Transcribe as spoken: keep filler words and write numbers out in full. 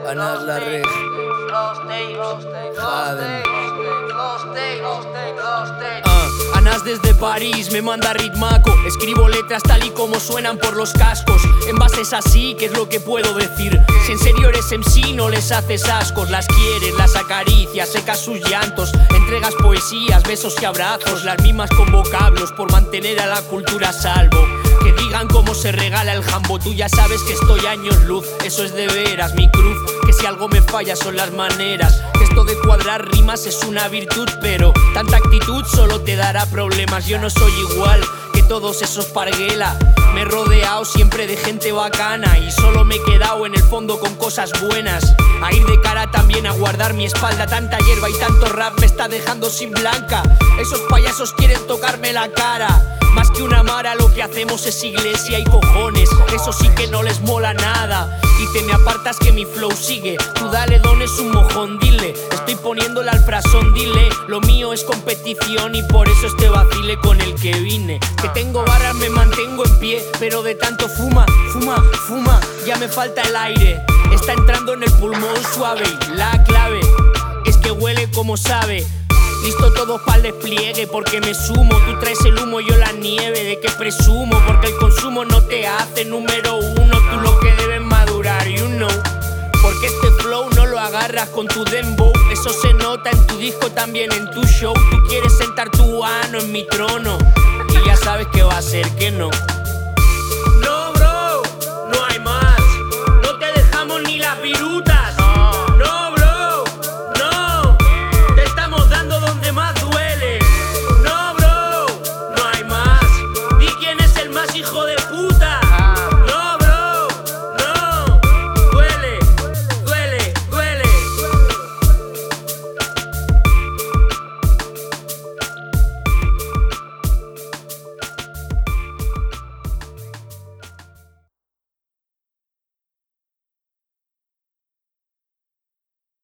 Anas la red, Jaden. Ah, Anas desde París me manda ritmaco. Escribo letras tal y como suenan por los cascos. En bases así, ¿qué es lo que puedo decir? Si en serio eres M C no les haces ascos. Las quieres, las acaricias, secas sus llantos. Entregas poesías, besos y abrazos. Las mismas con vocablos por mantener a la cultura a salvo. Que digan cómo se regala el jambo. Tú ya sabes que estoy años luz. Eso es de veras mi cruz. Que si algo me falla son las maneras. Que esto de cuadrar rimas es una virtud, pero tanta actitud solo te dará problemas. Yo no soy igual que todos esos parguela. Me he rodeado siempre de gente bacana y solo me he quedado en el fondo con cosas buenas. A ir de cara también a guardar mi espalda. Tanta hierba y tanto rap me está dejando sin blanca. Esos payasos quieren tocarme la cara. Más que una mara lo que hacemos es iglesia y cojones. Eso sí que no les mola nada. Y te me apartas que mi flow sigue. Tú dale don es un mojón, dile. Estoy poniéndole al frasón, dile. Lo mío es competición y por eso este vacile con el que vine. Que tengo barras, me mantengo en pie, pero de tanto fuma, fuma, fuma, ya me falta el aire. Está entrando en el pulmón suave y la clave es que huele como sabe. Listo todo pa'l despliegue porque me sumo. Tú traes el humo, yo la nieve. ¿De qué presumo? Porque el consumo no te hace número uno. Tú lo que debes madurar, you know. Porque este flow no lo agarras con tu dembow. Eso se nota en tu disco, también en tu show. Tú quieres sentar tu ano en mi trono y ya sabes que va a ser que no.